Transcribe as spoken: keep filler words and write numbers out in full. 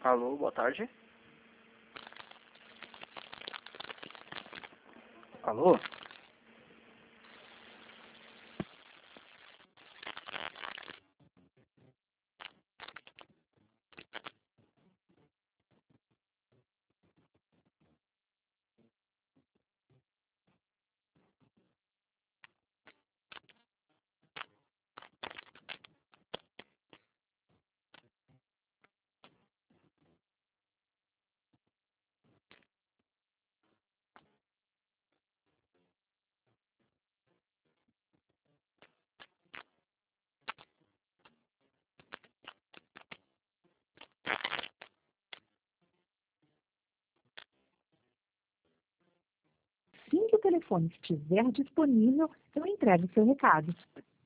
Alô, boa tarde. Alô? Assim que o telefone estiver disponível, eu entrego seu recado.